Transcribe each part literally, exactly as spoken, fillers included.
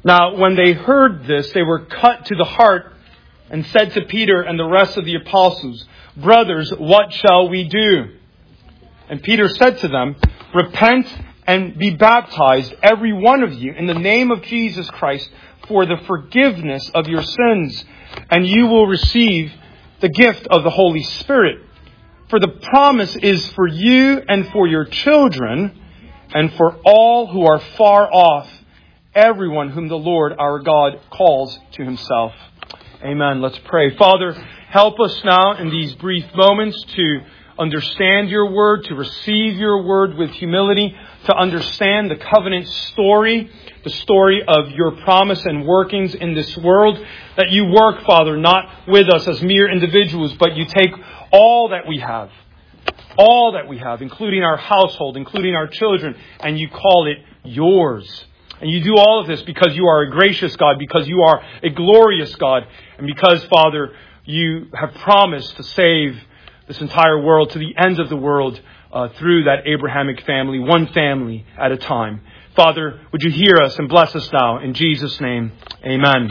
Now, when they heard this, they were cut to the heart and said to Peter and the rest of the apostles, "Brothers, what shall we do?" And Peter said to them, "Repent and be baptized, every one of you, in the name of Jesus Christ for the forgiveness of your sins, and you will receive the gift of the Holy Spirit. For the promise is for you and for your children and for all who are far off, everyone whom the Lord our God calls to himself." Amen. Let's pray. Father, help us now in these brief moments to understand your word, to receive your word with humility, to understand the covenant story, the story of your promise and workings in this world. That you work, Father, not with us as mere individuals, but you take all that we have, all that we have, including our household, including our children, and you call it yours. And you do all of this because you are a gracious God, because you are a glorious God, and because, Father, you have promised to save this entire world to the ends of the world uh, through that Abrahamic family, one family at a time. Father, would you hear us and bless us now? In Jesus' name, amen.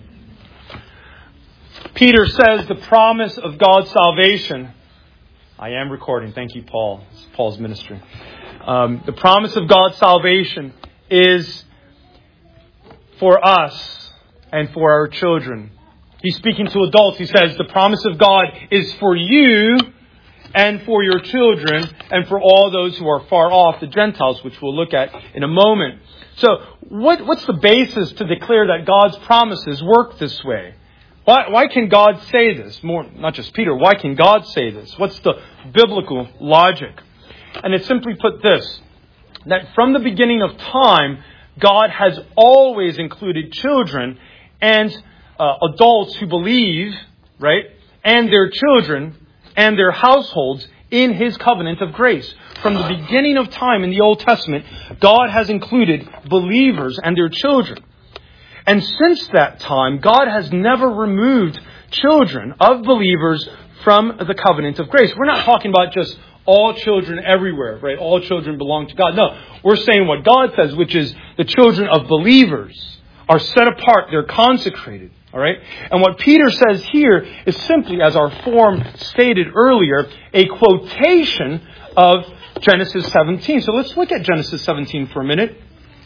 Peter says the promise of God's salvation. I am recording. Thank you, Paul. It's Paul's ministry. Um, the promise of God's salvation is for us and for our children. He's speaking to adults. He says the promise of God is for you and for your children and for all those who are far off, the Gentiles, which we'll look at in a moment. So what, what's the basis to declare that God's promises work this way? Why, why can God say this? More, not just Peter. Why can God say this? What's the biblical logic? And it's simply put this, that from the beginning of time, God has always included children and uh, adults who believe, right, and their children and their households in his covenant of grace. From the beginning of time in the Old Testament, God has included believers and their children. And since that time, God has never removed children of believers from the covenant of grace. We're not talking about just all children everywhere, right? All children belong to God. No, we're saying what God says, which is the children of believers are set apart. They're consecrated. All right. And what Peter says here is simply, as our form stated earlier, a quotation of Genesis seventeen. So let's look at Genesis seventeen for a minute.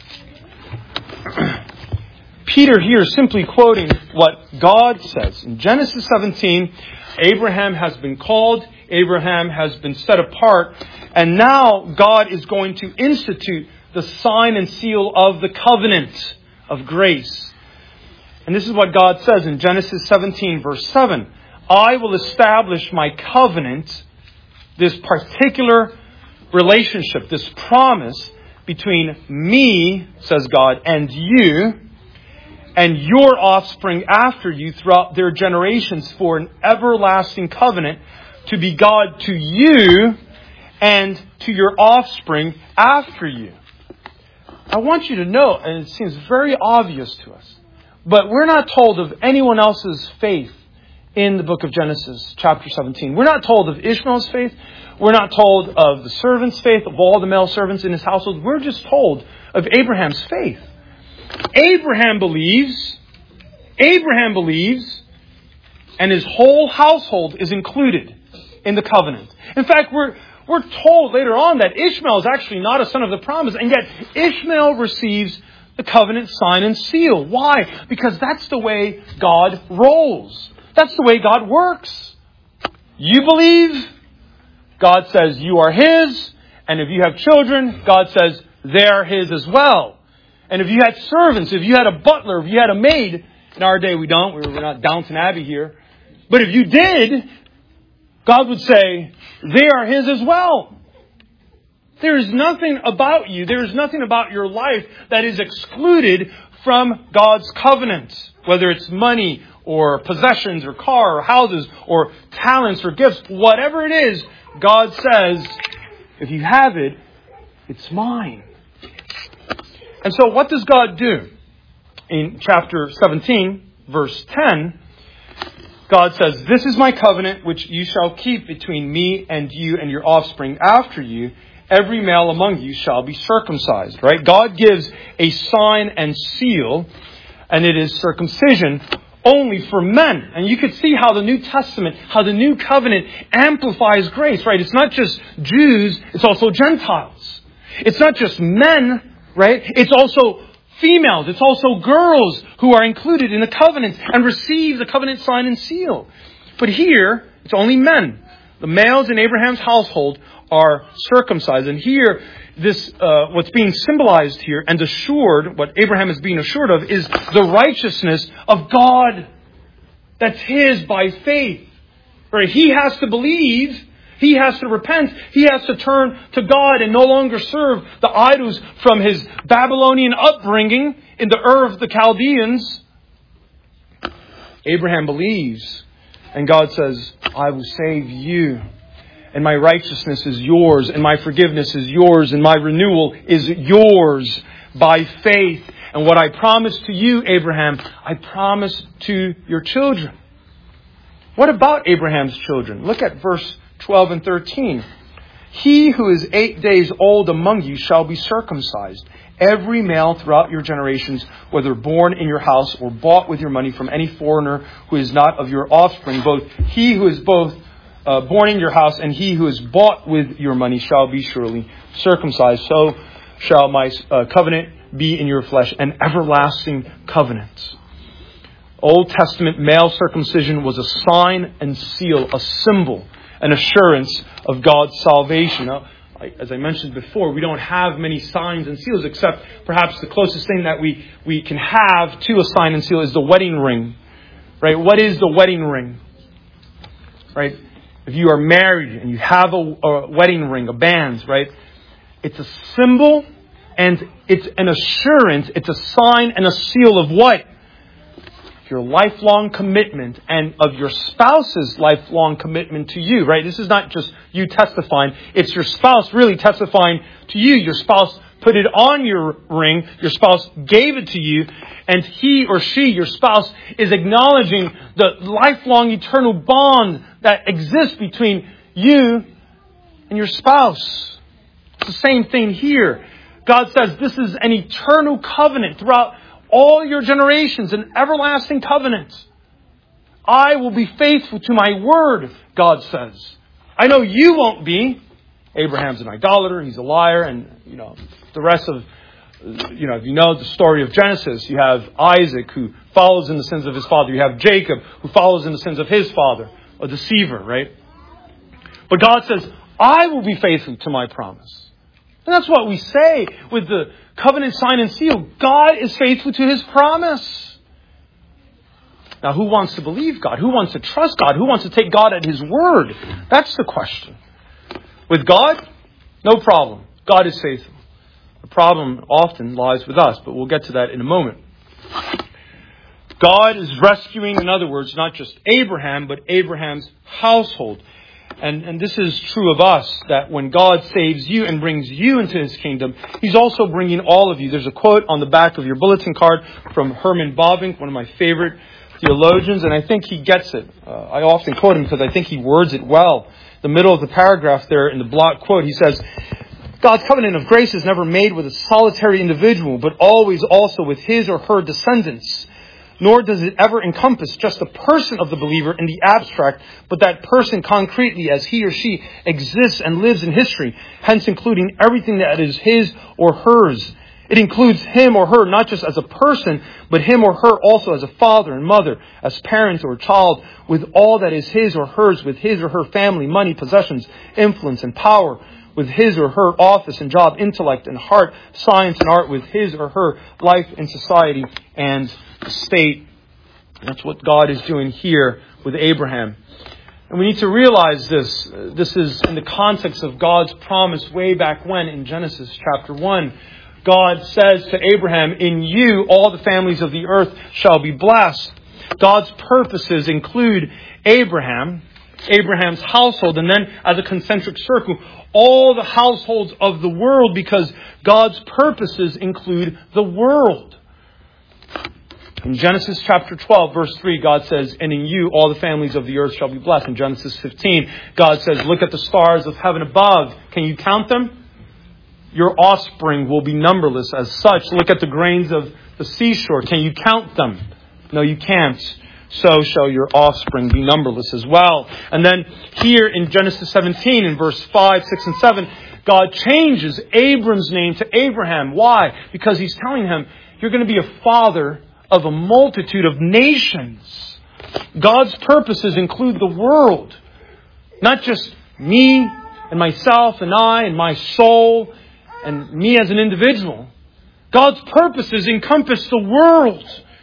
Peter here is simply quoting what God says. In Genesis seventeen, Abraham has been called. Abraham has been set apart. And now God is going to institute the sign and seal of the covenant of grace. And this is what God says in Genesis seventeen, verse seven. "I will establish my covenant," this particular relationship, this promise between me, says God, and you, and your offspring after you throughout their generations for an everlasting covenant to be God to you and to your offspring after you. I want you to know, and it seems very obvious to us, but we're not told of anyone else's faith in the book of Genesis, chapter seventeen. We're not told of Ishmael's faith. We're not told of the servant's faith, of all the male servants in his household. We're just told of Abraham's faith. Abraham believes, Abraham believes, and his whole household is included in the covenant. In fact, we're we're told later on that Ishmael is actually not a son of the promise, and yet Ishmael receives the covenant sign and seal. Why? Because that's the way God rolls. That's the way God works. You believe, God says you are His, and if you have children, God says they're His as well. And if you had servants, if you had a butler, if you had a maid, in our day we don't, we're not Downton Abbey here, but if you did, God would say they are His as well. There is nothing about you, there is nothing about your life that is excluded from God's covenant. Whether it's money or possessions or car or houses or talents or gifts, whatever it is, God says, if you have it, it's mine. And so what does God do? In chapter seventeen, verse ten, God says, "This is my covenant which you shall keep between me and you and your offspring after you every male among you shall be circumcised. Right? God gives a sign and seal, and it is circumcision only for men. And you could see how the New Testament, how the New Covenant amplifies grace, right? It's not just Jews, it's also Gentiles. It's not just men, right? It's also females. It's also girls who are included in the covenant and receive the covenant sign and seal. But here, it's only men. The males in Abraham's household are circumcised. And here, this uh, what's being symbolized here and assured, what Abraham is being assured of, is the righteousness of God that's his by faith. Right? He has to believe. He has to repent. He has to turn to God and no longer serve the idols from his Babylonian upbringing in the Ur of the Chaldeans. Abraham believes. And God says, I will save you. And my righteousness is yours. And my forgiveness is yours. And my renewal is yours by faith. And what I promised to you, Abraham, I promise to your children. What about Abraham's children? Look at verse twelve and thirteen. He who is eight days old among you shall be circumcised. Every male throughout your generations, whether born in your house or bought with your money from any foreigner who is not of your offspring, both he who is both uh, born in your house and he who is bought with your money shall be surely circumcised. So shall my uh, covenant be in your flesh, an everlasting covenant. Old Testament male circumcision was a sign and seal, a symbol, an assurance of God's salvation. Now, as I mentioned before, we don't have many signs and seals, except perhaps the closest thing that we, we can have to a sign and seal is the wedding ring. Right? What is the wedding ring? Right? If you are married and you have a, a wedding ring, a band, right? It's a symbol and it's an assurance. It's a sign and a seal of what? Your lifelong commitment and of your spouse's lifelong commitment to you, right? This is not just you testifying. It's your spouse really testifying to you. Your spouse put it on your ring. Your spouse gave it to you. And he or she, your spouse, is acknowledging the lifelong eternal bond that exists between you and your spouse. It's the same thing here. God says this is an eternal covenant throughout all your generations, an everlasting covenant. I will be faithful to my word, God says. I know you won't be. Abraham's an idolater, he's a liar, and you know the rest of, you know, if you know the story of Genesis, you have Isaac who follows in the sins of his father. You have Jacob who follows in the sins of his father, a deceiver, right? But God says, I will be faithful to my promise. And that's what we say with the covenant sign and seal. God is faithful to his promise. Now, who wants to believe God? Who wants to trust God? Who wants to take God at his word? That's the question. With God, no problem. God is faithful. The problem often lies with us, but we'll get to that in a moment. God is rescuing, in other words, not just Abraham, but Abraham's household. And, and this is true of us, that when God saves you and brings you into his kingdom, he's also bringing all of you. There's a quote on the back of your bulletin card from Herman Bavinck, one of my favorite theologians, and I think he gets it. Uh, I often quote him because I think he words it well. The middle of the paragraph there in the block quote, he says, God's covenant of grace is never made with a solitary individual, but always also with his or her descendants. Nor does it ever encompass just the person of the believer in the abstract, but that person concretely as he or she exists and lives in history, hence including everything that is his or hers. It includes him or her not just as a person, but him or her also as a father and mother, as parent or child, with all that is his or hers, with his or her family, money, possessions, influence and power, with his or her office and job, intellect and heart, science and art, with his or her life in society and the state. That's what God is doing here with Abraham. And we need to realize this. This is in the context of God's promise way back when in Genesis chapter one. God says to Abraham, in you all the families of the earth shall be blessed. God's purposes include Abraham, Abraham's household, and then as a concentric circle, all the households of the world, because God's purposes include the world. In Genesis chapter twelve, verse three, God says, and in you all the families of the earth shall be blessed. In Genesis fifteen, God says, look at the stars of heaven above. Can you count them? your offspring will be numberless as such. Look at the grains of the seashore. Can you count them? No, you can't. So shall your offspring be numberless as well. And then here in Genesis seventeen, in verse five, six, and seven, God changes Abram's name to Abraham. Why? Because He's telling him, you're going to be a father of a multitude of nations. God's purposes include the world. Not just me and myself and I and my soul and me as an individual. God's purposes encompass the world.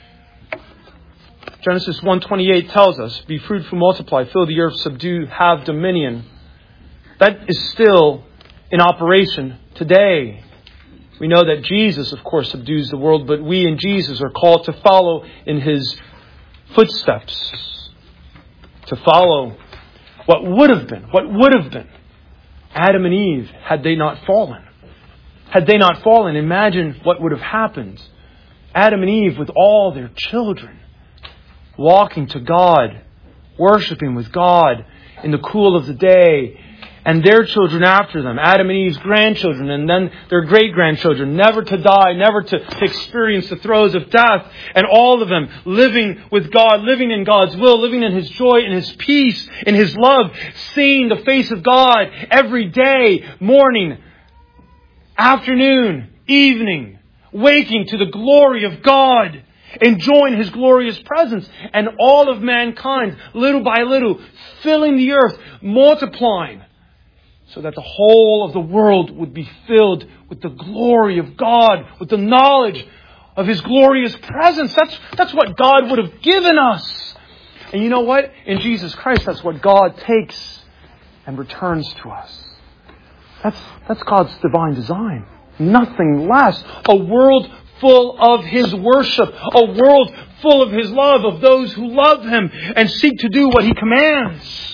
Genesis one twenty-eight tells us, be fruitful, multiply, fill the earth, subdue, have dominion. That is still in operation today. We know that Jesus, of course, subdues the world, but we in Jesus are called to follow in His footsteps. To follow what would have been, what would have been Adam and Eve had they not fallen. Had they not fallen, imagine what would have happened. Adam and Eve with all their children, walking to God, worshiping with God in the cool of the day, and their children after them, Adam and Eve's grandchildren, and then their great-grandchildren, never to die, never to, to experience the throes of death, and all of them living with God, living in God's will, living in His joy, in His peace, in His love, seeing the face of God every day, morning, afternoon, evening, waking to the glory of God, enjoying His glorious presence, and all of mankind, little by little, filling the earth, multiplying, so that the whole of the world would be filled with the glory of God, with the knowledge of His glorious presence. That's, that's what God would have given us. And you know what? In Jesus Christ, that's what God takes and returns to us. That's, that's God's divine design. Nothing less. A world full of His worship. A world full of His love, of those who love Him and seek to do what He commands.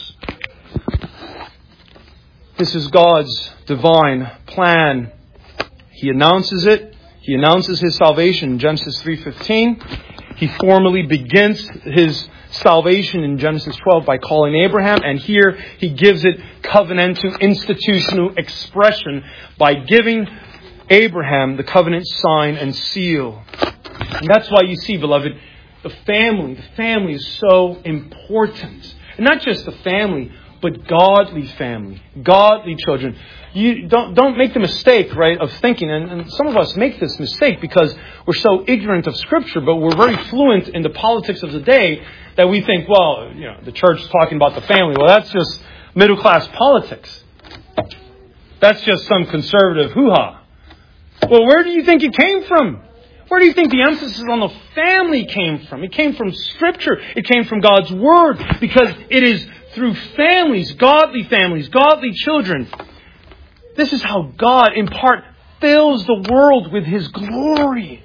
This is God's divine plan. He announces it. He announces His salvation in Genesis three fifteen. He formally begins His salvation in Genesis twelve by calling Abraham. And here He gives it covenantal, institutional expression by giving Abraham the covenant sign and seal. And that's why you see, beloved, the family. The family is so important. And not just the family, but godly family, godly children. You don't don't make the mistake, right, of thinking, and, and some of us make this mistake because we're so ignorant of Scripture, but we're very fluent in the politics of the day that we think, well, you know, the church is talking about the family. Well, that's just middle class politics. That's just some conservative hoo-ha. Well, where do you think it came from? Where do you think the emphasis on the family came from? It came from Scripture. It came from God's Word, because it is through families, godly families, godly children. This is how God, in part, fills the world with His glory.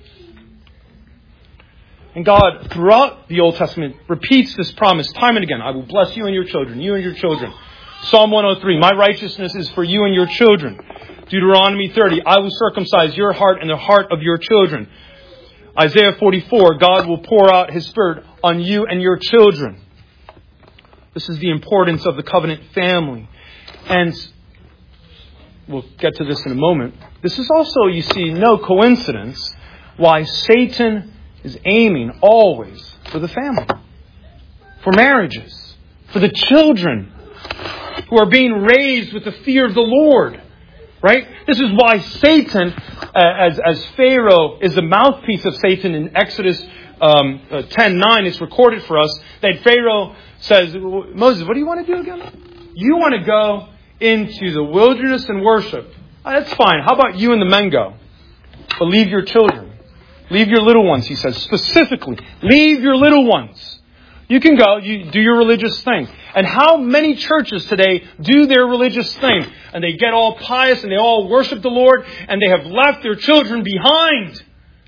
And God, throughout the Old Testament, repeats this promise time and again. I will bless you and your children, you and your children. Psalm one oh three, my righteousness is for you and your children. Deuteronomy thirty, I will circumcise your heart and the heart of your children. Isaiah forty-four, God will pour out His Spirit on you and your children. This is the importance of the covenant family. And we'll get to this in a moment. This is also, you see, no coincidence why Satan is aiming always for the family, for marriages, for the children who are being raised with the fear of the Lord. Right? This is why Satan, uh, as, as Pharaoh is the mouthpiece of Satan in Exodus um, uh, ten nine, it's recorded for us that Pharaoh says, Moses, what do you want to do again? You want to go into the wilderness and worship. Oh, that's fine. How about you and the men go? But leave your children. Leave your little ones, he says. Specifically, leave your little ones. You can go, you do your religious thing. And how many churches today do their religious thing? And they get all pious and they all worship the Lord and they have left their children behind.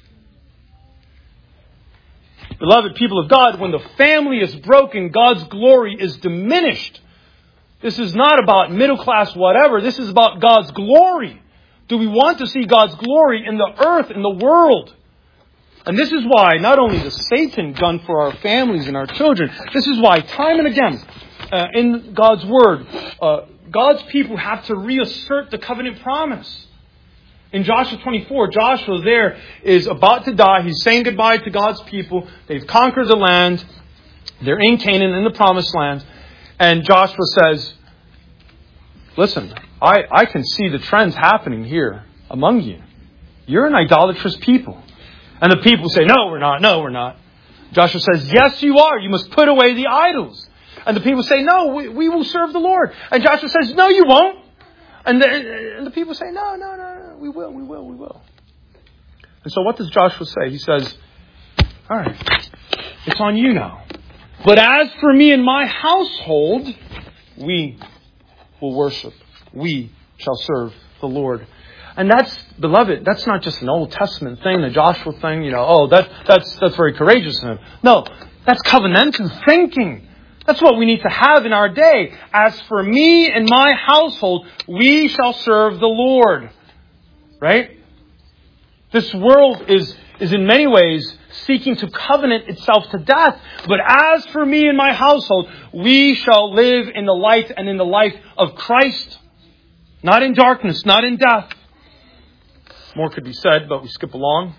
Beloved people of God, when the family is broken, God's glory is diminished. This is not about middle class whatever. This is about God's glory. Do we want to see God's glory in the earth, in the world? And this is why not only does Satan gun for our families and our children, this is why time and again uh, in God's Word, uh, God's people have to reassert the covenant promise. In Joshua twenty-four, Joshua there is about to die. He's saying goodbye to God's people. They've conquered the land. They're in Canaan, in the promised land. And Joshua says, listen, I, I can see the trends happening here among you. You're an idolatrous people. And the people say, no, we're not. No, we're not. Joshua says, yes, you are. You must put away the idols. And the people say, no, we, we will serve the Lord. And Joshua says, no, you won't. And the, and the people say, no, no, no, no, we will, we will, we will. And so what does Joshua say? He says, all right, it's on you now. But as for me and my household, we will worship. We shall serve the Lord. And that's, beloved, that's not just an Old Testament thing, a Joshua thing, you know, oh, that, that's, that's very courageous of him. No, that's covenantal thinking. That's what we need to have in our day. As for me and my household, we shall serve the Lord. Right? This world is, is in many ways seeking to covenant itself to death. But as for me and my household, we shall live in the light and in the life of Christ. Not in darkness, not in death. More could be said, but we skip along.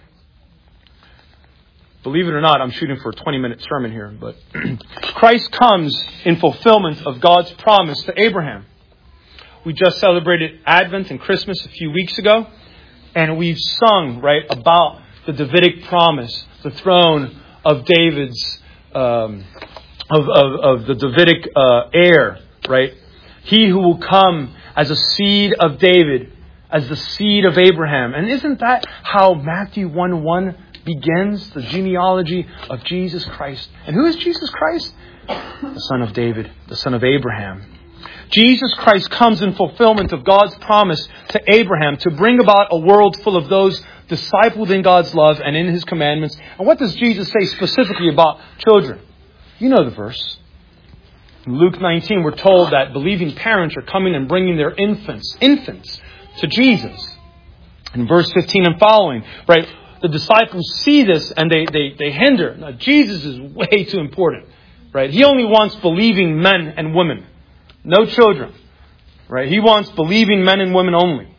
Believe it or not, I'm shooting for a twenty-minute sermon here. But Christ comes in fulfillment of God's promise to Abraham. We just celebrated Advent and Christmas a few weeks ago. And we've sung, right, about the Davidic promise, the throne of David's, um, of, of, of the Davidic uh, heir, right? He who will come as a seed of David, as the seed of Abraham. And isn't that how Matthew one one begins? The genealogy of Jesus Christ. And who is Jesus Christ? The son of David, the son of Abraham. Jesus Christ comes in fulfillment of God's promise to Abraham to bring about a world full of those discipled in God's love and in His commandments. And what does Jesus say specifically about children? You know the verse. In Luke nineteen, we're told that believing parents are coming and bringing their infants, infants, to Jesus. In verse fifteen and following, right, the disciples see this and they, they, they hinder. Now, Jesus is way too important, right? He only wants believing men and women. No children, right? He wants believing men and women only.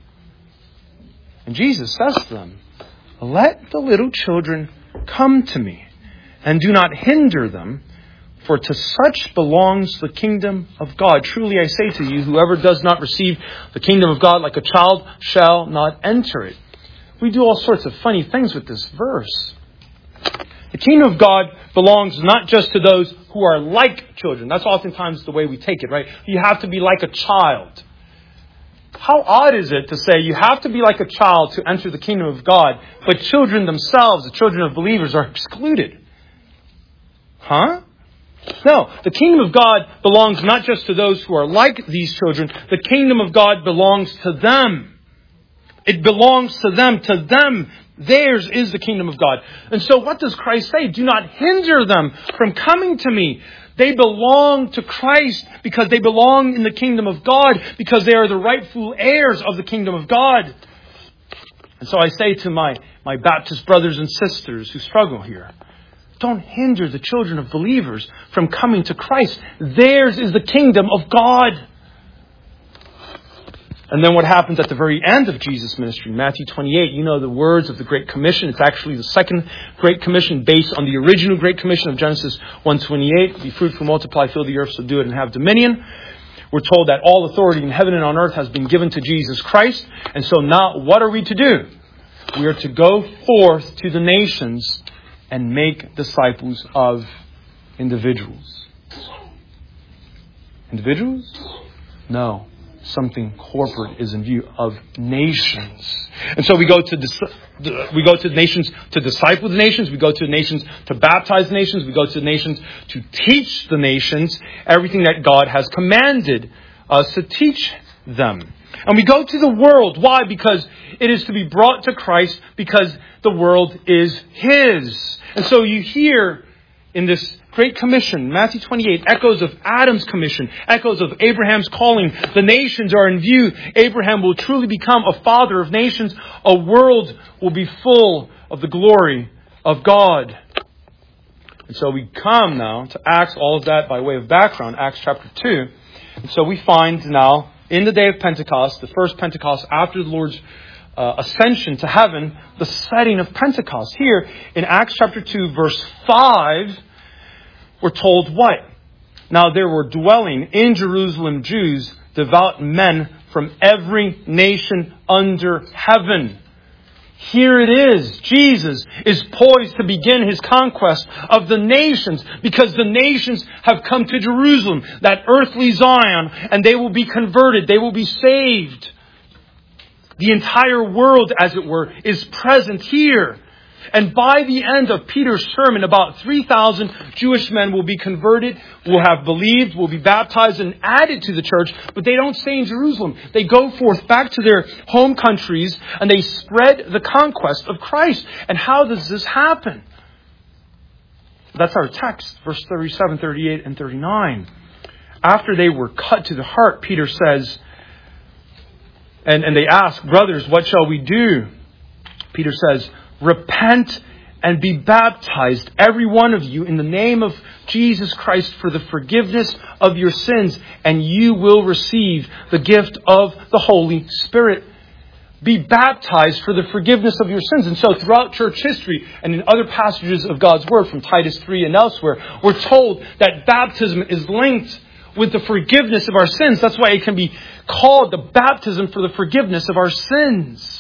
And Jesus says to them, let the little children come to me and do not hinder them, for to such belongs the kingdom of God. Truly I say to you, whoever does not receive the kingdom of God like a child shall not enter it. We do all sorts of funny things with this verse. The kingdom of God belongs not just to those who are like children. That's oftentimes the way we take it, right? You have to be like a child. How odd is it to say you have to be like a child to enter the kingdom of God, but children themselves, the children of believers, are excluded? Huh? No, the kingdom of God belongs not just to those who are like these children. The kingdom of God belongs to them. It belongs to them. To them, theirs is the kingdom of God. And so what does Christ say? Do not hinder them from coming to me. They belong to Christ because they belong in the kingdom of God, because they are the rightful heirs of the kingdom of God. And so I say to my, my Baptist brothers and sisters who struggle here, don't hinder the children of believers from coming to Christ. Theirs is the kingdom of God. And then what happens at the very end of Jesus' ministry? Matthew twenty-eight, you know the words of the Great Commission. It's actually the second Great Commission based on the original Great Commission of Genesis one twenty-eight. Be fruitful, multiply, fill the earth, subdue it, and have dominion. We're told that all authority in heaven and on earth has been given to Jesus Christ. And so now what are we to do? We are to go forth to the nations and make disciples of individuals. Individuals? No. Something corporate is in view of nations. And so we go to dis- we go to the nations to disciple the nations. We go to the nations to baptize the nations. We go to the nations to teach the nations everything that God has commanded us to teach them. And we go to the world. Why? Because it is to be brought to Christ, because the world is His. And so you hear in this Great Commission, Matthew twenty-eight, echoes of Adam's commission, echoes of Abraham's calling. The nations are in view. Abraham will truly become a father of nations. A world will be full of the glory of God. And so we come now to Acts, all of that by way of background, Acts chapter two. And so we find now, in the day of Pentecost, the first Pentecost after the Lord's uh, ascension to heaven, the setting of Pentecost. Here in Acts chapter two, verse five, we're told what? Now there were dwelling in Jerusalem Jews, devout men from every nation under heaven. Here it is. Jesus is poised to begin His conquest of the nations because the nations have come to Jerusalem, that earthly Zion, and they will be converted. They will be saved. The entire world, as it were, is present here. And by the end of Peter's sermon, about three thousand Jewish men will be converted, will have believed, will be baptized and added to the church. But they don't stay in Jerusalem. They go forth back to their home countries and they spread the conquest of Christ. And how does this happen? That's our text, verse thirty-seven, thirty-eight, and thirty-nine. After they were cut to the heart, Peter says, and, and they ask, brothers, what shall we do? Peter says, repent and be baptized, every one of you, in the name of Jesus Christ for the forgiveness of your sins, and you will receive the gift of the Holy Spirit. Be baptized for the forgiveness of your sins. And so throughout church history and in other passages of God's Word from Titus three and elsewhere, we're told that baptism is linked with the forgiveness of our sins. That's why it can be called the baptism for the forgiveness of our sins.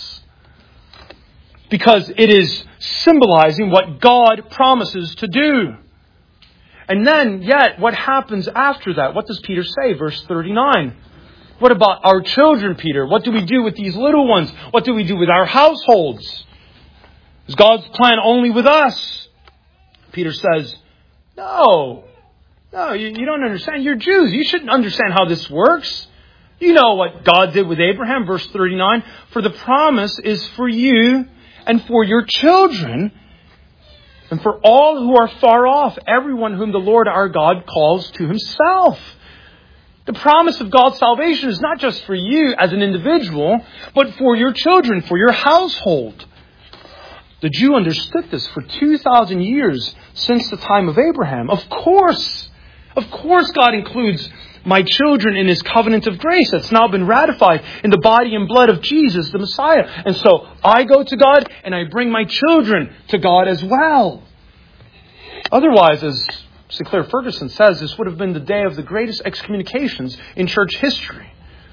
Because it is symbolizing what God promises to do. And then, yet, what happens after that? What does Peter say? Verse thirty-nine. What about our children, Peter? What do we do with these little ones? What do we do with our households? Is God's plan only with us? Peter says, no. No, you, you don't understand. You're Jews. You shouldn't understand how this works. You know what God did with Abraham. Verse thirty-nine. For the promise is for you and for your children, and for all who are far off, everyone whom the Lord our God calls to Himself. The promise of God's salvation is not just for you as an individual, but for your children, for your household. The Jew understood this for two thousand years since the time of Abraham. Of course, of course God includes my children in His covenant of grace that's now been ratified in the body and blood of Jesus, the Messiah. And so I go to God and I bring my children to God as well. Otherwise, as Sinclair Ferguson says, this would have been the day of the greatest excommunications in church history.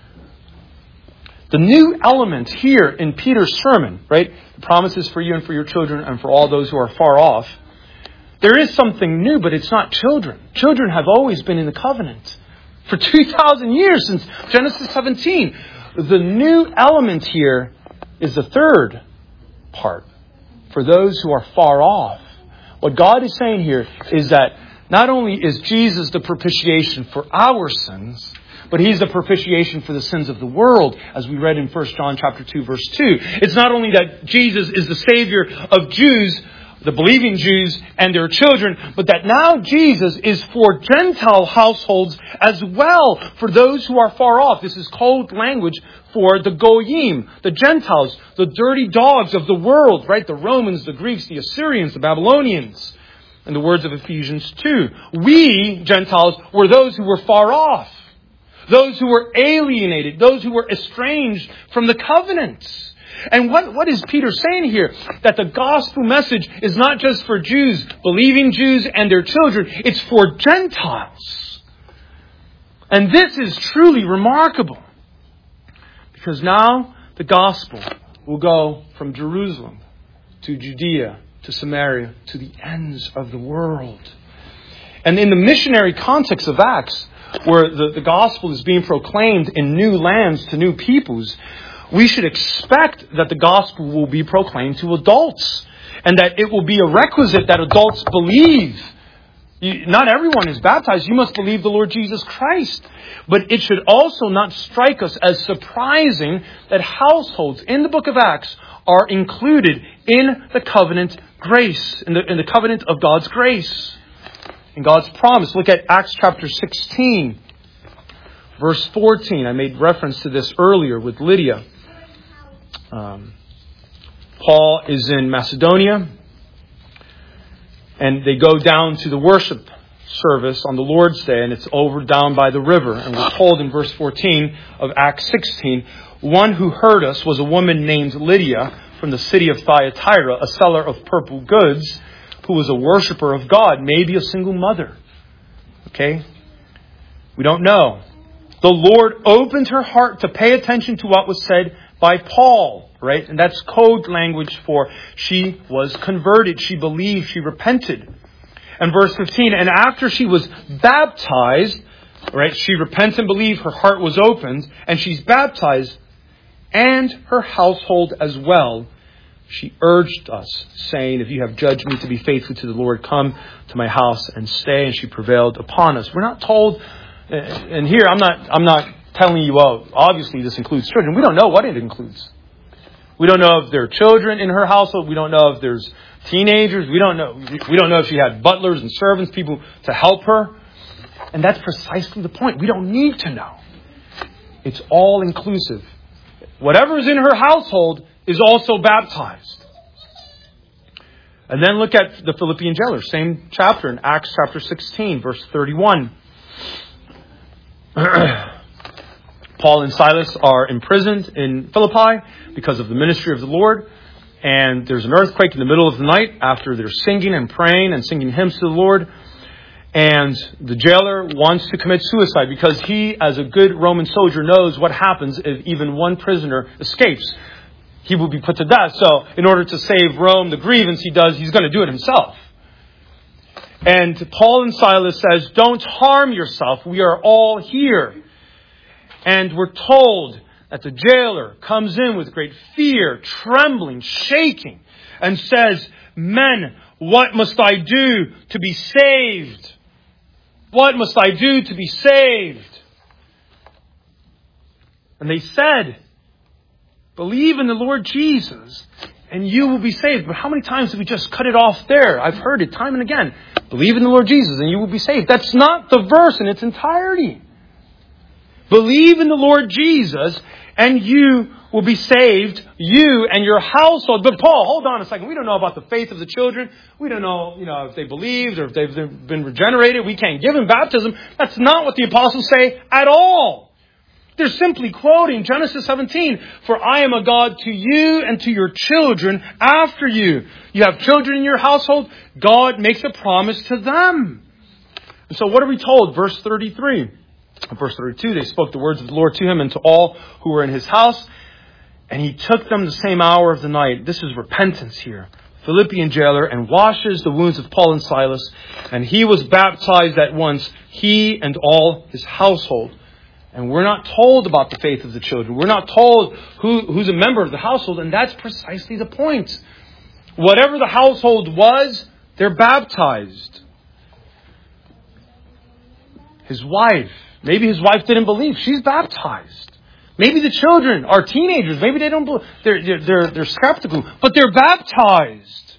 The new element here in Peter's sermon, right? The promise is for you and for your children and for all those who are far off. There is something new, but it's not children. Children have always been in the covenant. For two thousand years, since Genesis seventeen. The new element here is the third part. For those who are far off. What God is saying here is that not only is Jesus the propitiation for our sins, but He's the propitiation for the sins of the world, as we read in First John chapter two, verse two. It's not only that Jesus is the Savior of Jews, the believing Jews and their children, but that now Jesus is for Gentile households as well, for those who are far off. This is code language for the Goyim, the Gentiles, the dirty dogs of the world, right? The Romans, the Greeks, the Assyrians, the Babylonians. In the words of Ephesians two, we, Gentiles, were those who were far off, those who were alienated, those who were estranged from the covenants. And what, what is Peter saying here? That the gospel message is not just for Jews, believing Jews and their children. It's for Gentiles. And this is truly remarkable. Because now the gospel will go from Jerusalem to Judea to Samaria to the ends of the world. And in the missionary context of Acts, where the, the gospel is being proclaimed in new lands to new peoples, we should expect that the gospel will be proclaimed to adults and that it will be a requisite that adults believe. You, not everyone is baptized. You must believe the Lord Jesus Christ. But it should also not strike us as surprising that households in the book of Acts are included in the covenant grace, in the, in the covenant of God's grace, in God's promise. Look at Acts chapter sixteen, verse fourteen. I made reference to this earlier with Lydia. Um, Paul is in Macedonia, and they go down to the worship service on the Lord's Day, and it's over down by the river. And we're told in verse fourteen of Acts sixteen, one who heard us was a woman named Lydia from the city of Thyatira, a seller of purple goods, who was a worshiper of God, maybe a single mother. Okay? We don't know. The Lord opened her heart to pay attention to what was said by Paul, right? And that's code language for she was converted, she believed, she repented. And verse fifteen, and after she was baptized, right, she repented and believed, her heart was opened, and she's baptized, and her household as well. She urged us, saying, if you have judged me to be faithful to the Lord, come to my house and stay. And she prevailed upon us. We're not told, and here I'm not I'm not telling you, oh, obviously this includes children. We don't know what it includes. We don't know if there are children in her household. We don't know if there's teenagers. We don't know. We don't know if she had butlers and servants, people to help her. And that's precisely the point. We don't need to know. It's all inclusive. Whatever is in her household is also baptized. And then look at the Philippian jailer, same chapter in Acts chapter sixteen, verse thirty-one. Paul and Silas are imprisoned in Philippi because of the ministry of the Lord. And there's an earthquake in the middle of the night after they're singing and praying and singing hymns to the Lord. And the jailer wants to commit suicide because he, as a good Roman soldier, knows what happens if even one prisoner escapes. He will be put to death. So in order to save Rome, the grievance he does, he's going to do it himself. And Paul and Silas says, don't harm yourself. We are all here. And we're told that the jailer comes in with great fear, trembling, shaking, and says, men, what must I do to be saved? What must I do to be saved? And they said, believe in the Lord Jesus and you will be saved. But how many times have we just cut it off there? I've heard it time and again. Believe in the Lord Jesus and you will be saved. That's not the verse in its entirety. Believe in the Lord Jesus and you will be saved, you and your household. But Paul, hold on a second. We don't know about the faith of the children. We don't know, you know, if they believed or if they've been regenerated. We can't give them baptism. That's not what the apostles say at all. They're simply quoting Genesis seventeen. For I am a God to you and to your children after you. You have children in your household. God makes a promise to them. And so what are we told? Verse thirty-three. In verse thirty-two, they spoke the words of the Lord to him and to all who were in his house. And he took them the same hour of the night. This is repentance here. Philippian jailer, and washes the wounds of Paul and Silas. And he was baptized at once, he and all his household. And we're not told about the faith of the children. We're not told who, who's a member of the household. And that's precisely the point. Whatever the household was, they're baptized. His wife, maybe his wife didn't believe. She's baptized. Maybe the children are teenagers. Maybe they don't believe. They're, they're, they're skeptical. But they're baptized.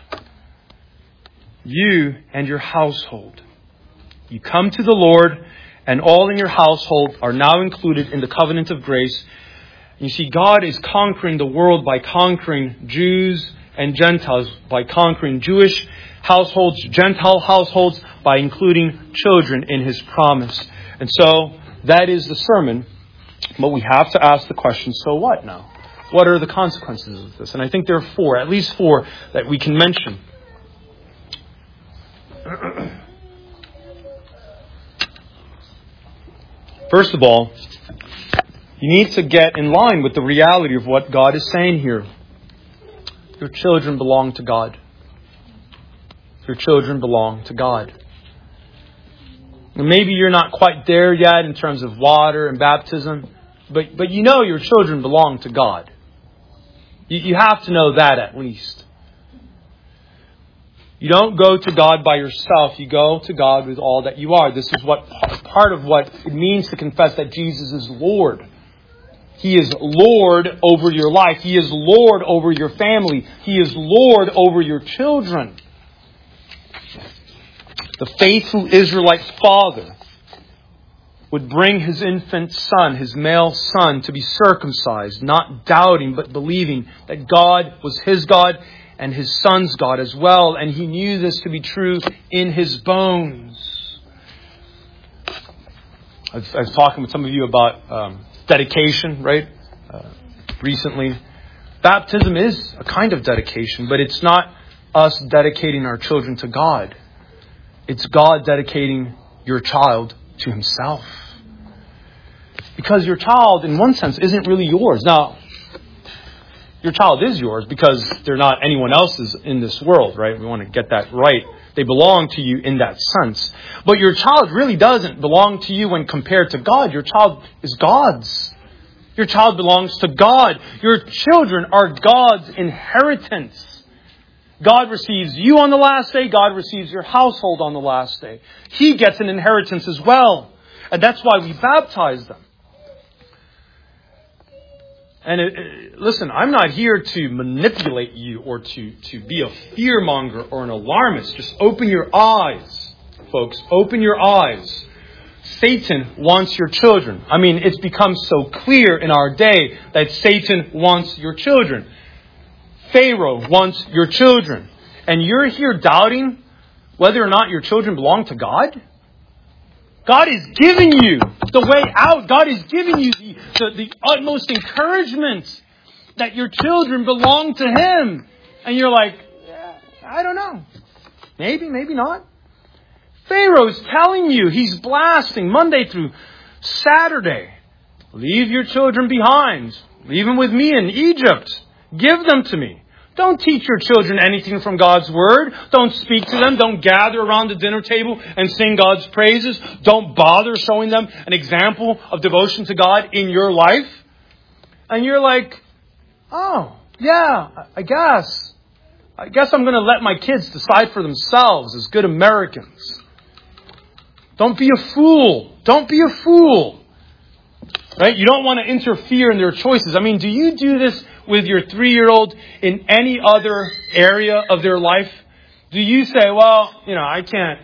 You and your household. You come to the Lord, and all in your household are now included in the covenant of grace. You see, God is conquering the world by conquering Jews and Gentiles, by conquering Jewish households, Gentile households, by including children in his promise. And so, that is the sermon. But we have to ask the question, so what now? What are the consequences of this? And I think there are four, at least four, that we can mention. First of all, you need to get in line with the reality of what God is saying here. Your children belong to God. Your children belong to God. And maybe you're not quite there yet in terms of water and baptism, but, but you know your children belong to God. You, you have to know that at least. You don't go to God by yourself. You go to God with all that you are. This is what part of what it means to confess that Jesus is Lord. He is Lord over your life. He is Lord over your family. He is Lord over your children. The faithful Israelite father would bring his infant son, his male son, to be circumcised, not doubting but believing that God was his God and his son's God as well. And he knew this to be true in his bones. I was, I was talking with some of you about um, dedication, right? Uh, recently. Baptism is a kind of dedication, but it's not us dedicating our children to God. It's God dedicating your child to himself. Because your child, in one sense, isn't really yours. Now, your child is yours because they're not anyone else's in this world, right? We want to get that right. They belong to you in that sense. But your child really doesn't belong to you when compared to God. Your child is God's. Your child belongs to God. Your children are God's inheritance. God receives you on the last day. God receives your household on the last day. He gets an inheritance as well. And that's why we baptize them. And it, it, listen, I'm not here to manipulate you or to, to be a fearmonger or an alarmist. Just open your eyes, folks. Open your eyes. Satan wants your children. I mean, it's become so clear in our day that Satan wants your children. Pharaoh wants your children. And you're here doubting whether or not your children belong to God? God is giving you the way out. God is giving you the, the, the utmost encouragement that your children belong to Him. And you're like, yeah, I don't know. Maybe, maybe not. Pharaoh's telling you, he's blasting Monday through Saturday. Leave your children behind. Leave them with me in Egypt. Give them to me. Don't teach your children anything from God's Word. Don't speak to them. Don't gather around the dinner table and sing God's praises. Don't bother showing them an example of devotion to God in your life. And you're like, oh, yeah, I guess. I guess I'm going to let my kids decide for themselves as good Americans. Don't be a fool. Don't be a fool. Right? You don't want to interfere in their choices. I mean, do you do this with your three-year-old in any other area of their life? Do you say, well, you know, I can't,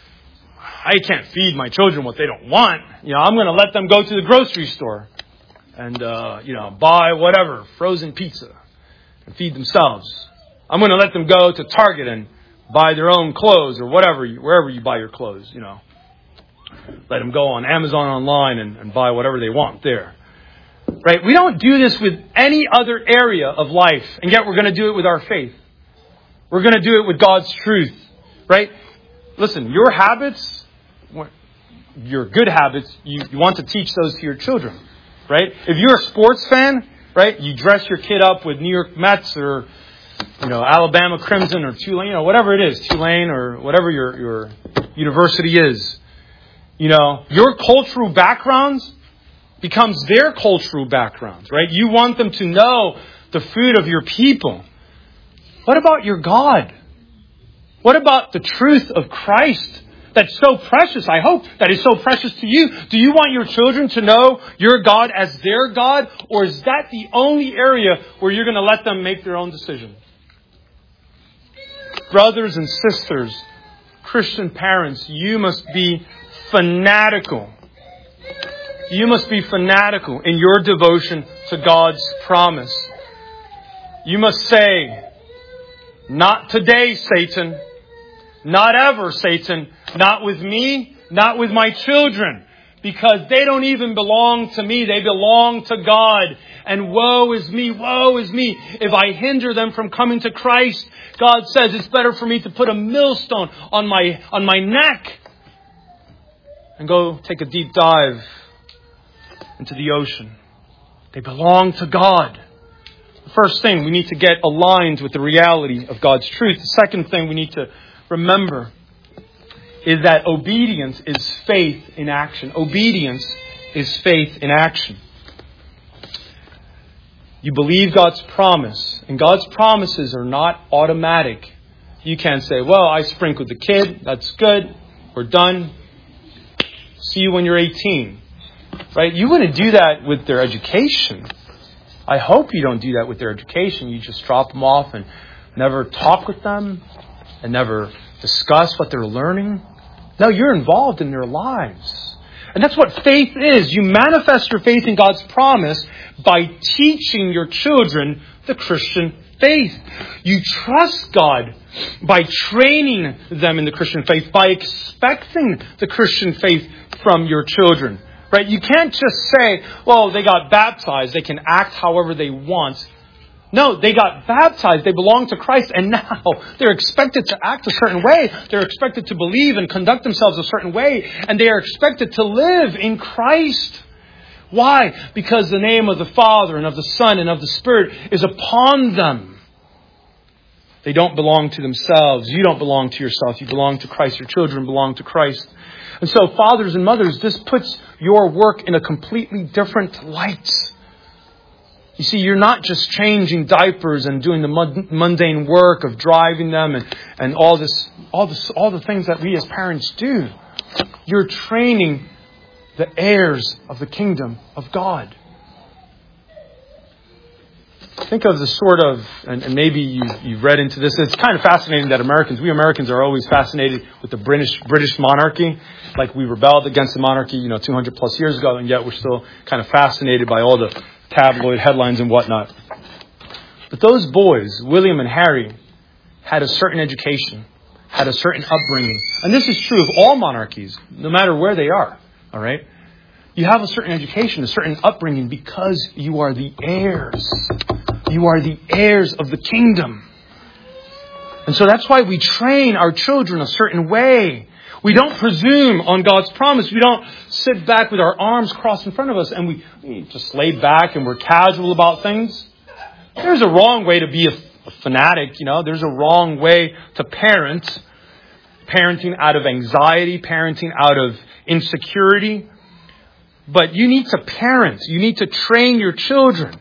I can't feed my children what they don't want. You know, I'm going to let them go to the grocery store and, uh, you know, buy whatever, frozen pizza and feed themselves. I'm going to let them go to Target and buy their own clothes or whatever, you, wherever you buy your clothes, you know. Let them go on Amazon online and, and buy whatever they want there. Right? We don't do this with any other area of life, and yet we're going to do it with our faith. We're going to do it with God's truth. Right? Listen, your habits, your good habits, you, you want to teach those to your children. Right? If you're a sports fan, right, you dress your kid up with New York Mets or, you know, Alabama Crimson or Tulane, you know, whatever it is, Tulane or whatever your, your university is. You know, your cultural backgrounds becomes their cultural backgrounds, right? You want them to know the food of your people. What about your God? What about the truth of Christ that's so precious? I hope that is so precious to you. Do you want your children to know your God as their God? Or is that the only area where you're going to let them make their own decision? Brothers and sisters, Christian parents, you must be fanatical. You must be fanatical in your devotion to God's promise. You must say, not today, Satan. Not ever, Satan. Not with me. Not with my children. Because they don't even belong to me. They belong to God. And woe is me, woe is me. If I hinder them from coming to Christ, God says it's better for me to put a millstone on my, on my neck and go take a deep dive into the ocean. They belong to God. The first thing, we need to get aligned with the reality of God's truth. The second thing we need to remember is that obedience is faith in action. Obedience is faith in action. You believe God's promise, and God's promises are not automatic. You can't say, well, I sprinkled the kid, that's good, we're done. See you when you're eighteen. Right? You wouldn't do that with their education. I hope you don't do that with their education. You just drop them off and never talk with them and never discuss what they're learning. No, you're involved in their lives. And that's what faith is. You manifest your faith in God's promise by teaching your children the Christian faith. You trust God by training them in the Christian faith, by expecting the Christian faith from your children. Right? You can't just say, well, they got baptized, they can act however they want. No, they got baptized, they belong to Christ, and now they're expected to act a certain way. They're expected to believe and conduct themselves a certain way, and they are expected to live in Christ. Why? Because the name of the Father and of the Son and of the Spirit is upon them. They don't belong to themselves. You don't belong to yourself. You belong to Christ. Your children belong to Christ. And so, fathers and mothers, this puts your work in a completely different light. You see, you're not just changing diapers and doing the mundane work of driving them and, and all this, all this, all the things that we as parents do. You're training the heirs of the kingdom of God. Think of the sort of, and, and maybe you, you've read into this, it's kind of fascinating that Americans, we Americans are always fascinated with the British British monarchy. Like we rebelled against the monarchy, you know, two hundred plus years ago, and yet we're still kind of fascinated by all the tabloid headlines and whatnot. But those boys, William and Harry, had a certain education, had a certain upbringing. And this is true of all monarchies, no matter where they are. All right? You have a certain education, a certain upbringing because you are the heirs. You are the heirs of the kingdom. And so that's why we train our children a certain way. We don't presume on God's promise. We don't sit back with our arms crossed in front of us and we, we just lay back and we're casual about things. There's a wrong way to be a, a fanatic, you know. There's a wrong way to parent. Parenting out of anxiety, parenting out of insecurity. But you need to parent. You need to train your children.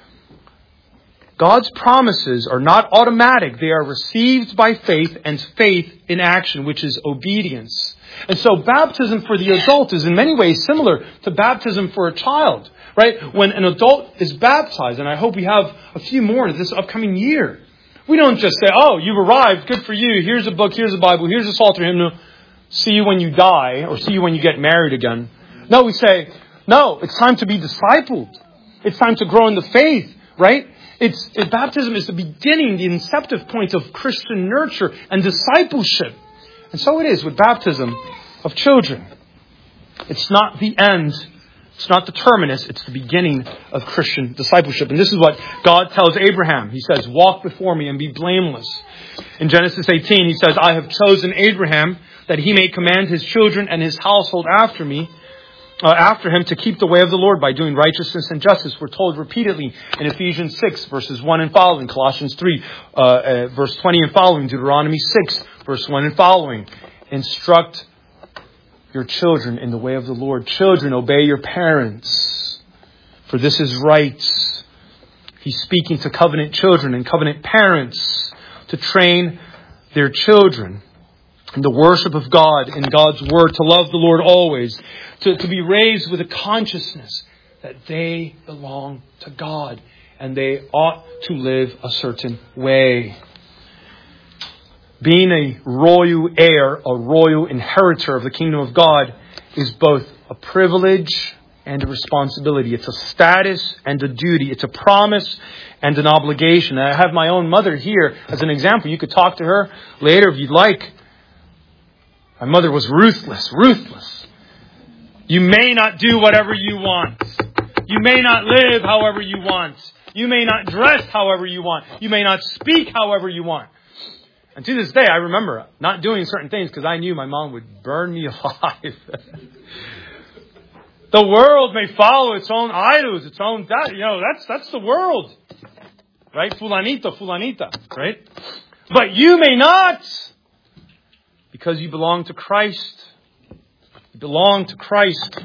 God's promises are not automatic. They are received by faith and faith in action, which is obedience. And so baptism for the adult is in many ways similar to baptism for a child, right? When an adult is baptized, and I hope we have a few more this upcoming year, we don't just say, oh, you've arrived, good for you, here's a book, here's a Bible, here's a Psalter hymnal, see you when you die, or see you when you get married again. No, we say, no, it's time to be discipled. It's time to grow in the faith, right? It's, it, baptism is the beginning, the inceptive point of Christian nurture and discipleship. And so it is with baptism of children. It's not the end. It's not the terminus. It's the beginning of Christian discipleship. And this is what God tells Abraham. He says, walk before me and be blameless. In Genesis eighteen, he says, I have chosen Abraham that he may command his children and his household after me. Uh, after him to keep the way of the Lord by doing righteousness and justice. We're told repeatedly in Ephesians six, verses one and following, Colossians three, uh, uh, verse twenty and following, Deuteronomy six, verse one and following. Instruct your children in the way of the Lord. Children, obey your parents, for this is right. He's speaking to covenant children and covenant parents to train their children in the worship of God, in God's word, to love the Lord always, to, to be raised with a consciousness that they belong to God and they ought to live a certain way. Being a royal heir, a royal inheritor of the kingdom of God is both a privilege and a responsibility. It's a status and a duty. It's a promise and an obligation. And I have my own mother here as an example. You could talk to her later if you'd like. My mother was ruthless, ruthless. You may not do whatever you want. You may not live however you want. You may not dress however you want. You may not speak however you want. And to this day, I remember not doing certain things because I knew my mom would burn me alive. The world may follow its own idols, its own, you know, that's, that's the world. Right? Fulanito, fulanita, right? But you may not. Because you belong to Christ. You belong to Christ.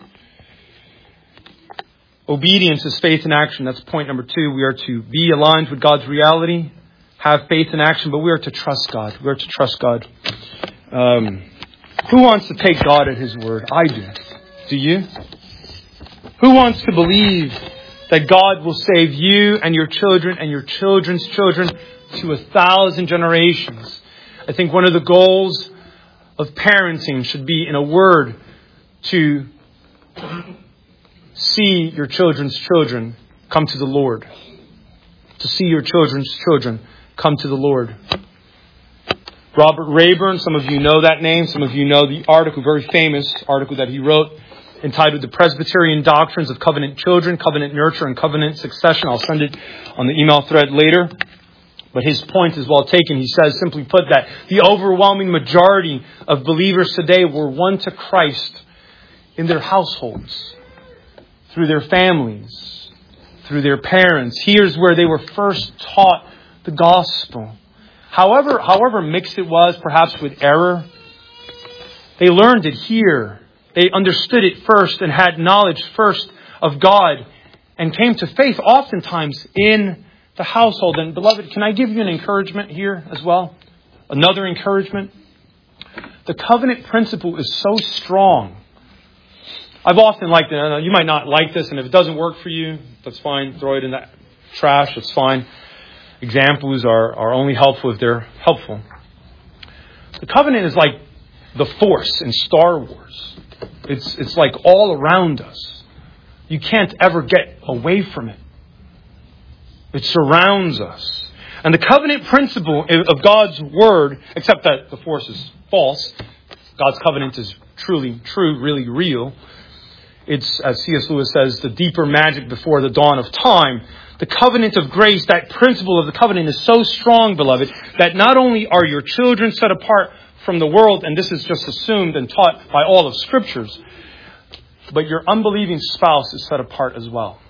Obedience is faith in action. That's point number two. We are to be aligned with God's reality, have faith in action, but we are to trust God. We are to trust God. Um, who wants to take God at His word? I do. Do you? Who wants to believe that God will save you and your children and your children's children to a thousand generations? I think one of the goals of parenting should be, in a word, to see your children's children come to the Lord. to see your children's children come to the Lord. Robert Rayburn, some of you know that name. Some of you know the article, very famous article that he wrote entitled The Presbyterian Doctrines of Covenant Children, Covenant Nurture, and Covenant Succession. I'll send it on the email thread later. But his point is well taken. He says, simply put, that the overwhelming majority of believers today were won to Christ in their households, through their families, through their parents. Here's where they were first taught the gospel. However, however mixed it was, perhaps with error, they learned it here. They understood it first and had knowledge first of God and came to faith oftentimes in the household. And beloved, can I give you an encouragement here as well? Another encouragement. The covenant principle is so strong. I've often liked it. You might not like this, and if it doesn't work for you, that's fine. Throw it in that trash. It's fine. Examples are, are only helpful if they're helpful. The covenant is like the Force in Star Wars. It's, it's like all around us. You can't ever get away from it. It surrounds us. And the covenant principle of God's Word, except that the Force is false, God's covenant is truly true, really real. It's, as C S Lewis says, the deeper magic before the dawn of time. The covenant of grace, that principle of the covenant is so strong, beloved, that not only are your children set apart from the world, and this is just assumed and taught by all of Scriptures, but your unbelieving spouse is set apart as well.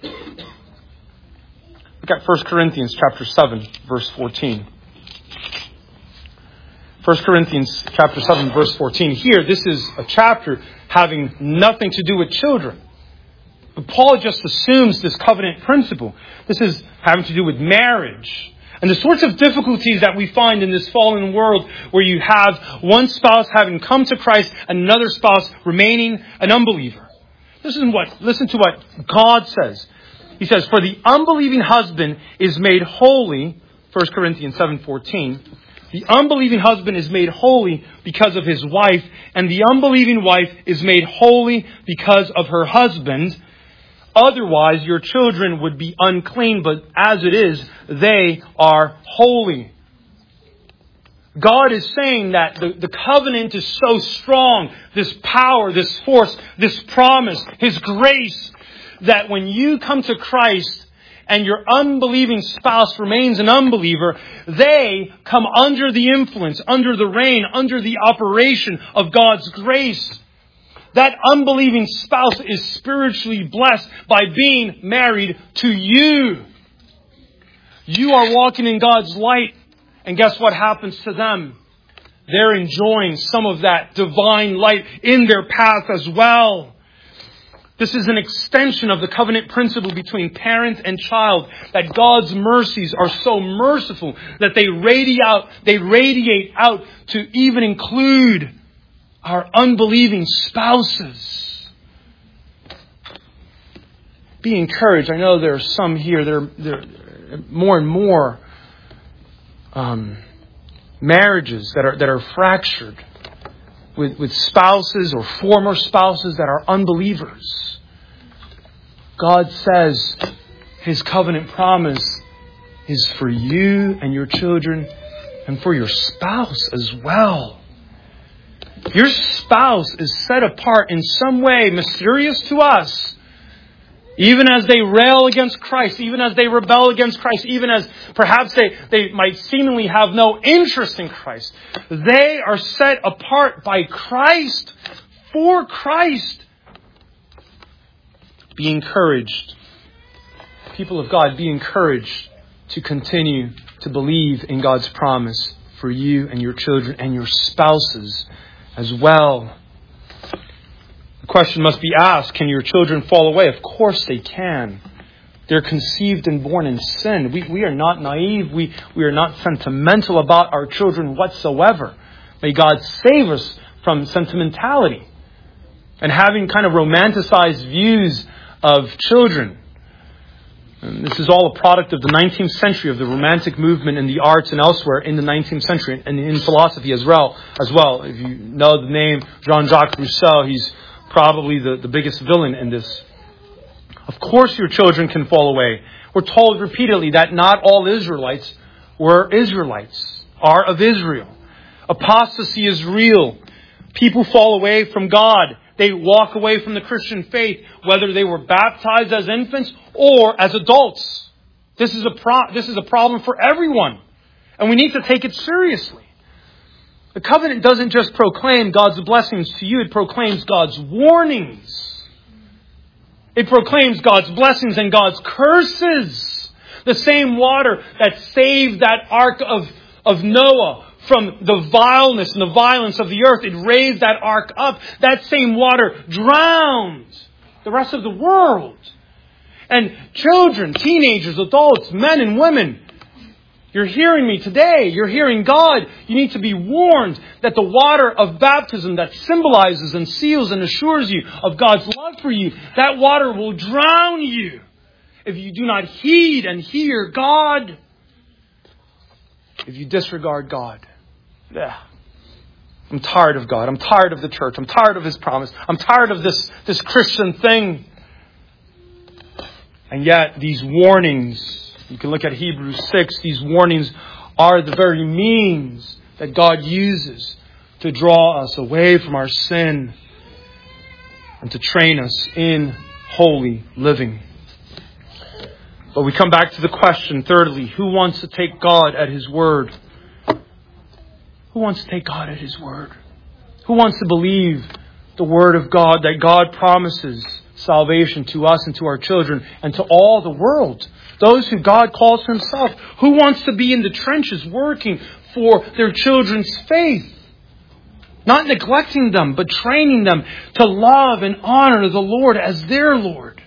Look at First Corinthians chapter seven, verse fourteen. First Corinthians chapter seven, verse fourteen. Here, this is a chapter having nothing to do with children. But Paul just assumes this covenant principle. This is having to do with marriage. And the sorts of difficulties that we find in this fallen world where you have one spouse having come to Christ and another spouse remaining an unbeliever. Listen what, listen to what God says. He says, for the unbelieving husband is made holy, First Corinthians seven fourteen. The unbelieving husband is made holy because of his wife, and the unbelieving wife is made holy because of her husband. Otherwise, your children would be unclean, but as it is, they are holy. God is saying that the, the covenant is so strong, this power, this force, this promise, His grace, that when you come to Christ and your unbelieving spouse remains an unbeliever, they come under the influence, under the reign, under the operation of God's grace. That unbelieving spouse is spiritually blessed by being married to you. You are walking in God's light, and guess what happens to them? They're enjoying some of that divine light in their path as well. This is an extension of the covenant principle between parent and child, that God's mercies are so merciful that they radiate out, they radiate out to even include our unbelieving spouses. Be encouraged. I know there are some here, there are, there are more and more um, marriages that are that are fractured with, with spouses or former spouses that are unbelievers. God says His covenant promise is for you and your children and for your spouse as well. Your spouse is set apart in some way mysterious to us. Even as they rail against Christ, even as they rebel against Christ, even as perhaps they, they might seemingly have no interest in Christ, they are set apart by Christ, for Christ. Be encouraged. People of God, be encouraged to continue to believe in God's promise for you and your children and your spouses as well. The question must be asked, can your children fall away? Of course they can. They're conceived and born in sin. We, we are not naive. We, we are not sentimental about our children whatsoever. May God save us from sentimentality and having kind of romanticized views of children. And this is all a product of the nineteenth century, of the Romantic movement in the arts and elsewhere in the nineteenth century, and in philosophy as well. As well, if you know the name Jean-Jacques Rousseau, he's probably the, the biggest villain in this. Of course your children can fall away. We're We're told repeatedly that not all Israelites were Israelites, are of Israel. Apostasy is real. People fall away from God. They walk away from the Christian faith, whether they were baptized as infants or as adults. This is a pro- this is a problem for everyone. And we need to take it seriously. The covenant doesn't just proclaim God's blessings to you. It proclaims God's warnings. It proclaims God's blessings and God's curses. The same water that saved that ark of, of Noah from the vileness and the violence of the earth. It raised that ark up. That same water drowned the rest of the world. And children, teenagers, adults, men and women, you're hearing me today. You're hearing God. You need to be warned that the water of baptism that symbolizes and seals and assures you of God's love for you, that water will drown you if you do not heed and hear God. If you disregard God. Yeah. I'm tired of God. I'm tired of the church. I'm tired of His promise. I'm tired of this, this Christian thing. And yet these warnings, you can look at Hebrews six, these warnings are the very means that God uses to draw us away from our sin and to train us in holy living. But we come back to the question, thirdly, who wants to take God at His word? Who wants to take God at His word? Who wants to believe the word of God, that God promises salvation to us and to our children and to all the world? Those who God calls to Himself. Who wants to be in the trenches working for their children's faith? Not neglecting them, but training them to love and honor the Lord as their Lord.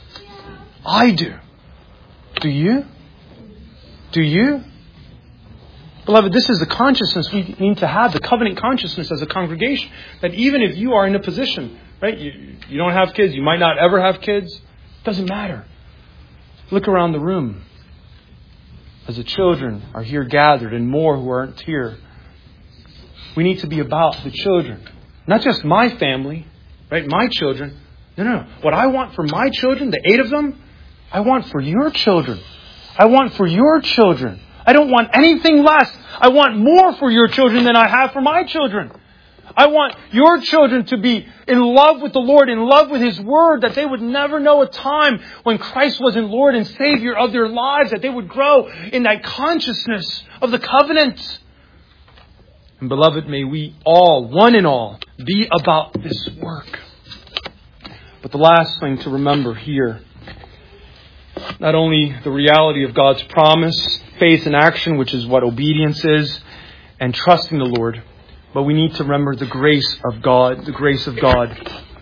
I do. Do you? Do you? Beloved, this is the consciousness we need to have, the covenant consciousness as a congregation. That even if you are in a position, right, you, you don't have kids, you might not ever have kids, it doesn't matter. Look around the room. As the children are here gathered and more who aren't here. We need to be about the children. Not just my family, right, my children. No, no, no. What I want for my children, the eight of them, I want for your children. I want for your children. I don't want anything less. I want more for your children than I have for my children. I want your children to be in love with the Lord, in love with His Word, that they would never know a time when Christ wasn't Lord and Savior of their lives, that they would grow in that consciousness of the covenant. And beloved, may we all, one and all, be about this work. But the last thing to remember here, not only the reality of God's promise, faith and action, which is what obedience is, and trusting the Lord, but we need to remember the grace of God, the grace of God.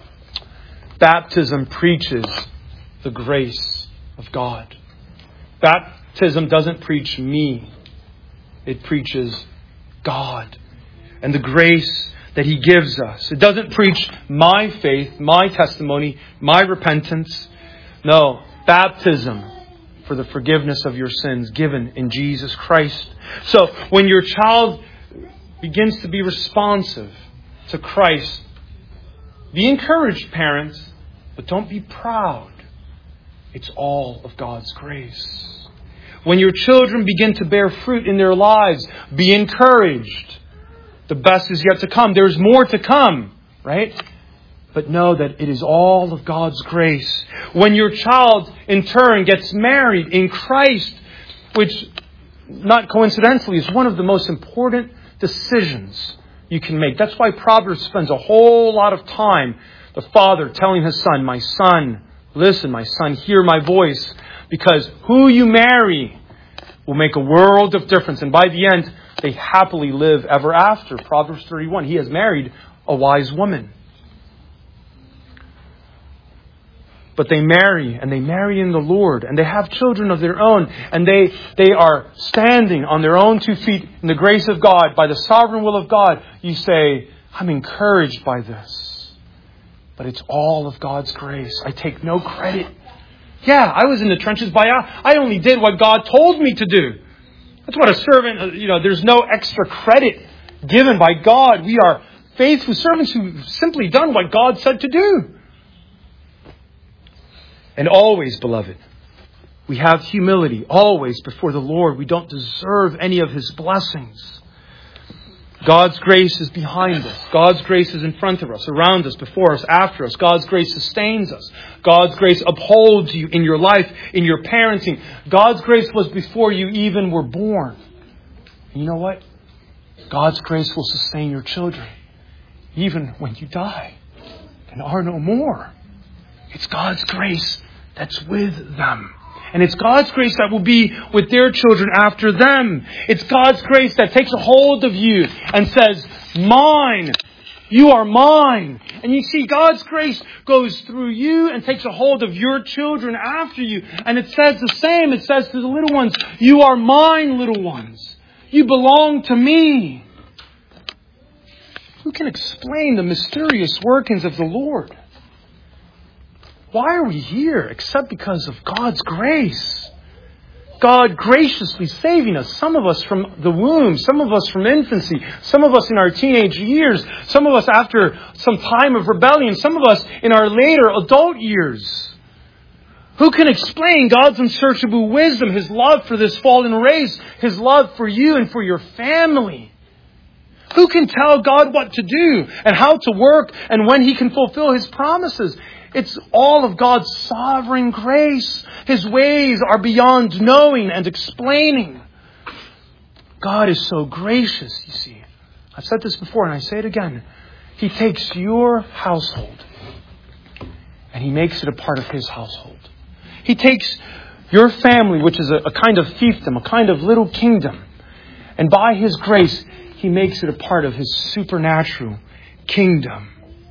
Baptism preaches the grace of God. Baptism doesn't preach me. It preaches God and the grace that He gives us. It doesn't preach my faith, my testimony, my repentance. No, baptism for the forgiveness of your sins given in Jesus Christ. So when your child begins to be responsive to Christ, be encouraged, parents, but don't be proud. It's all of God's grace. When your children begin to bear fruit in their lives, be encouraged. The best is yet to come. There's more to come, right? But know that it is all of God's grace. When your child, in turn, gets married in Christ, which, not coincidentally, is one of the most important decisions you can make. That's why Proverbs spends a whole lot of time, the father telling his son, my son, listen, my son, hear my voice. Because who you marry will make a world of difference. And by the end, they happily live ever after. Proverbs thirty-one, he has married a wise woman. But they marry, and they marry in the Lord, and they have children of their own, and they, they are standing on their own two feet in the grace of God, by the sovereign will of God. You say, I'm encouraged by this. But it's all of God's grace. I take no credit. Yeah, I was in the trenches, but I only did what God told me to do. That's what a servant, you know, there's no extra credit given by God. We are faithful servants who've simply done what God said to do. And always, beloved, We have humility always before the Lord. We don't deserve any of His blessings. God's grace is behind us. God's grace is in front of us, around us, before us, after us. God's grace sustains us. God's grace upholds you in your life, in your parenting. God's grace was before you even were born. And you know what? God's grace will sustain your children even when you die and are no more. It's God's grace that's with them. And it's God's grace that will be with their children after them. It's God's grace that takes a hold of you and says, mine. You are mine. And you see, God's grace goes through you and takes a hold of your children after you. And it says the same. It says to the little ones, you are mine, little ones. You belong to me. Who can explain the mysterious workings of the Lord? Why are we here except because of God's grace? God graciously saving us. Some of us from the womb. Some of us from infancy. Some of us in our teenage years. Some of us after some time of rebellion. Some of us in our later adult years. Who can explain God's unsearchable wisdom, His love for this fallen race, His love for you and for your family? Who can tell God what to do and how to work and when He can fulfill His promises? It's all of God's sovereign grace. His ways are beyond knowing and explaining. God is so gracious, you see. I've said this before and I say it again. He takes your household and He makes it a part of His household. He takes your family, which is a, a kind of fiefdom, a kind of little kingdom, and by His grace, He makes it a part of His supernatural kingdom.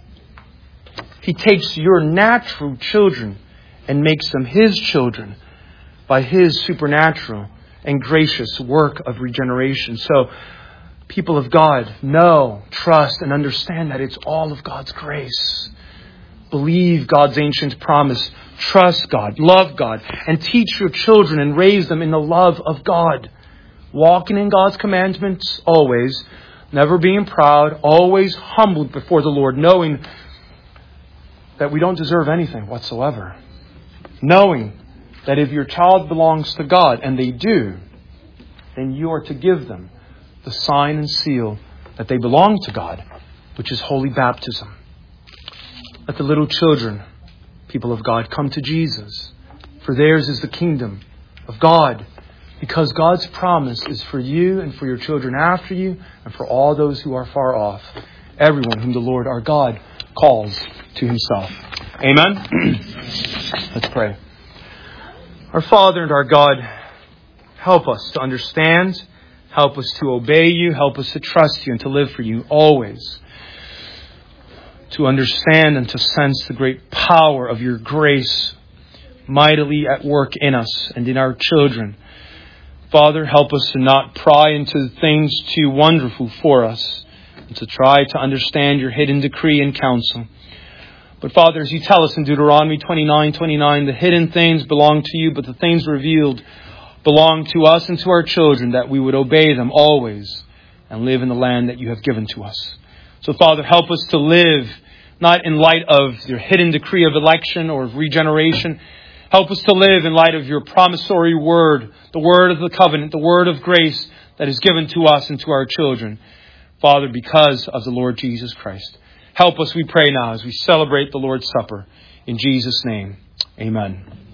He takes your natural children and makes them His children by His supernatural and gracious work of regeneration. So, people of God, know, trust, and understand that it's all of God's grace. Believe God's ancient promise. Trust God, love God, and teach your children and raise them in the love of God. Walking in God's commandments always, never being proud, always humbled before the Lord, knowing that we don't deserve anything whatsoever. Knowing that if your child belongs to God, and they do, then you are to give them the sign and seal that they belong to God, which is holy baptism. Let the little children, people of God, come to Jesus, for theirs is the kingdom of God, because God's promise is for you and for your children after you and for all those who are far off, everyone whom the Lord our God calls to Himself. Amen? Let's pray. Our Father and our God, help us to understand, help us to obey You, help us to trust You and to live for You always. To understand and to sense the great power of Your grace mightily at work in us and in our children. Father, help us to not pry into things too wonderful for us, and to try to understand Your hidden decree and counsel. But Father, as You tell us in Deuteronomy twenty-nine twenty-nine, the hidden things belong to You, but the things revealed belong to us and to our children, that we would obey them always and live in the land that You have given to us. So Father, help us to live not in light of Your hidden decree of election or of regeneration. Help us to live in light of Your promissory word, the word of the covenant, the word of grace that is given to us and to our children. Father, because of the Lord Jesus Christ. Help us, we pray now, as we celebrate the Lord's Supper. In Jesus' name, amen.